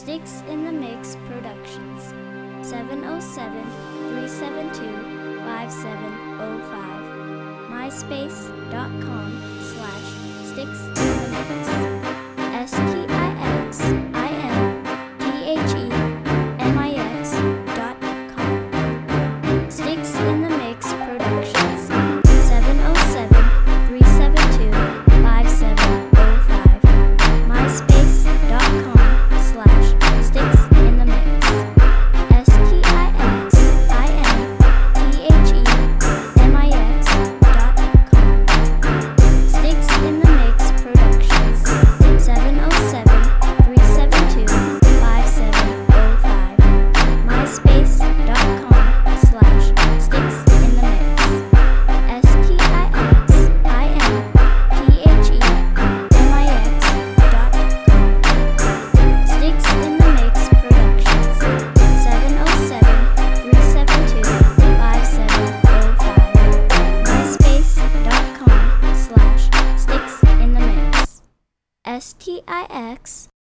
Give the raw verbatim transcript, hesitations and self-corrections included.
Sticks in the Mix Productions. seven oh seven, three seven two, five seven oh five. myspace.com slash sticks in the mix. S T I X I N T H E M I X dot com. Sticks in the Mix Productions. seven oh seven, three seven two, five seven oh five. myspace.com slash sticks in the mix. S T I X I N T H E M I X dot com. Sticks in the Mix Productions. seven oh seven, three seven two, five seven oh five. myspace.com slash sticks in the mix. S T I X I N T H E M I X dot com. Sticks in the Mix Productions. seven oh seven, three seven two, five seven oh five. myspace.com slash sticks in the mix. S T I X